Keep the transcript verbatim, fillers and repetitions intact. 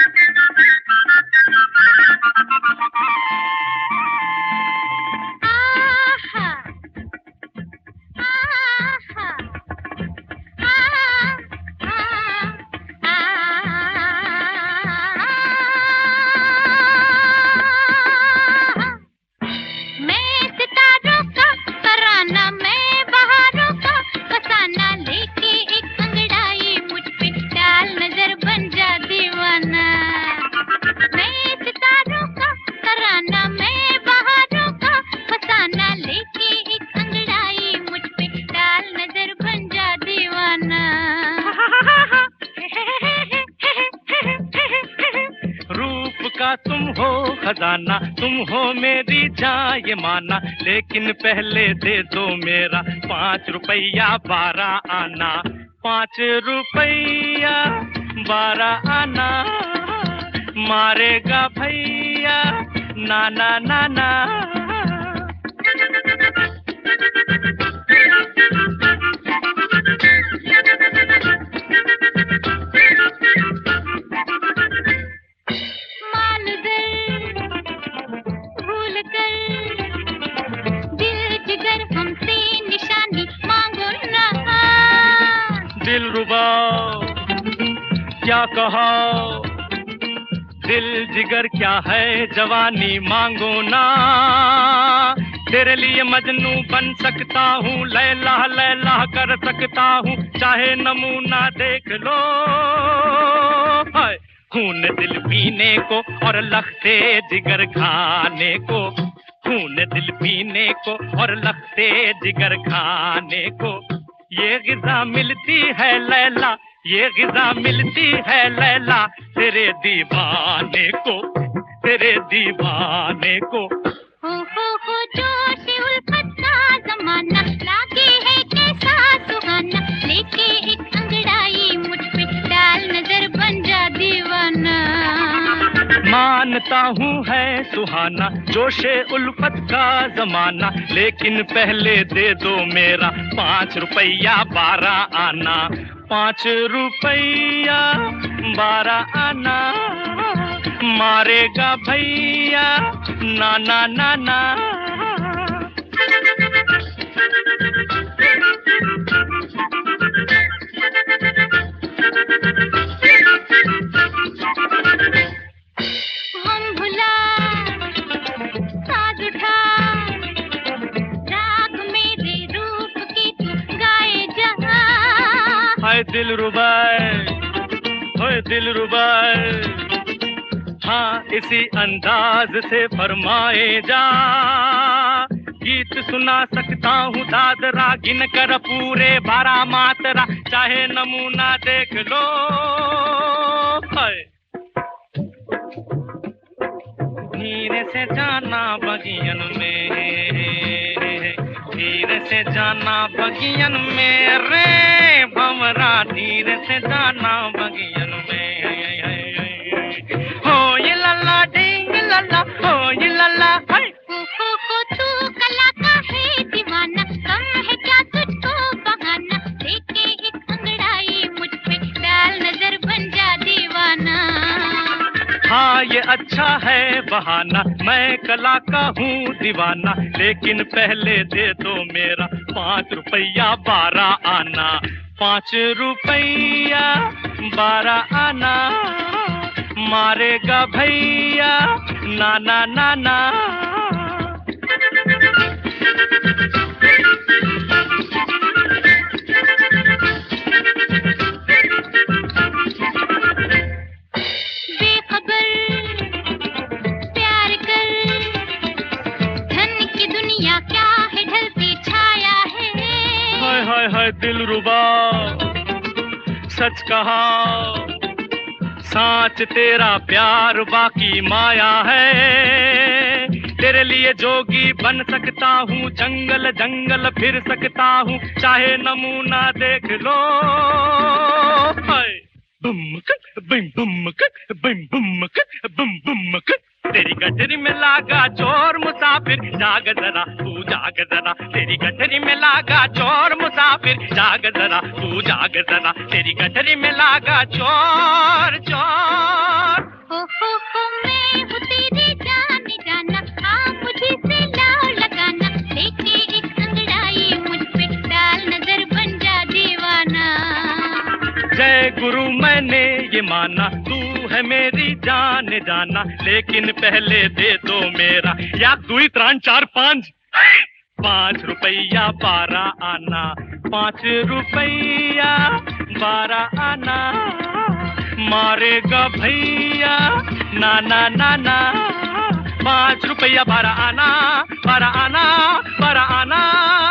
तुम हो खजाना, तुम हो मेरी जान ये माना, लेकिन पहले दे दो मेरा पाँच रुपया बारह आना। पाँच रुपया बारह आना, मारेगा भैया नाना नाना। दिलरुबा क्या कहा, दिल जिगर क्या है जवानी मांगो ना। तेरे लिए मजनू बन सकता हूँ, लैला लैला कर सकता हूँ, चाहे नमूना देख लो। हाय खून दिल पीने को और लखते जिगर खाने को, खून दिल पीने को और लखते जिगर खाने को। ये गिज़ा मिलती है लैला, ये गिज़ा मिलती है लैला, तेरे दीवाने को, तेरे दीवाने को। हो हो हो जोश उल्फत का ज़माना, लागे है कैसा सुहाना, लेके एक अंगड़ाई मुझ पे डाल नजर बन जा दीवाना। मानता हूँ है सुहाना जोशे उल्फत का जमाना, लेकिन पहले दे दो मेरा पाँच रुपया बारह आना। पाँच रुपया बारह आना, मारेगा भैया नाना नाना। हाय दिलरुबा, हाय दिलरुबा, हाँ इसी अंदाज से फरमाए जा। गीत सुना सकता हूँ दादरा गिन कर पूरे बारह मात्रा, चाहे नमूना देख लो। हाय धीरे से जाना बगियन में, धीरे से जाना बगियन में रे भंवरा, धीरे से जाना बगियन में। हो ये लल्ला डिंग लल्ला, हो ये लल्ला। हाय हो हो हो तू कला का है दीवाना, कम है क्या तुझको बहाना, लेके एक अंगड़ाई मुझ पे डाल नजर बन जा दीवाना। हाँ ये अच्छा है बहाना, मैं कला का हूँ दीवाना, लेकिन पहले दे दो मेरा पाँच रुपया बारह आना। पाँच रुपया बारह आना, मारेगा भैया नाना नाना। हाय हाय दिलरुबा सच कहा, साच तेरा प्यार बाकी माया है। तेरे लिए जोगी बन सकता हूँ, जंगल जंगल फिर सकता हूँ, चाहे नमूना देख लो। हाय बुमक बिम बुमक बिम बुमक बुम बुमक, तेरी गठरी में लागा चोर मुसाफिर, जाग जरा तू जाग जरा, तेरी गठरी में लागा चोर मुसाफिर, जाग जरा तू जाग जरा, तेरी गठरी में लागा चोर चोर। हो हो हो मैं हूँ तेरी जान जाना, हाँ मुझे से लाओ लगाना, लेके एक अंगड़ाई मुझ पे डाल नजर बन जा दीवाना। जय गुरु मैंने ये माना, तू है मेरी जान जाना, लेकिन पहले दे दो मेरा या दुई त्राण चार पांच पाँच रुपया बारह आना, पाँच रुपया बारह आना, मारेगा भैया ना ना ना ना, पाँच रुपया बारह आना, बारह आना, बारह आना।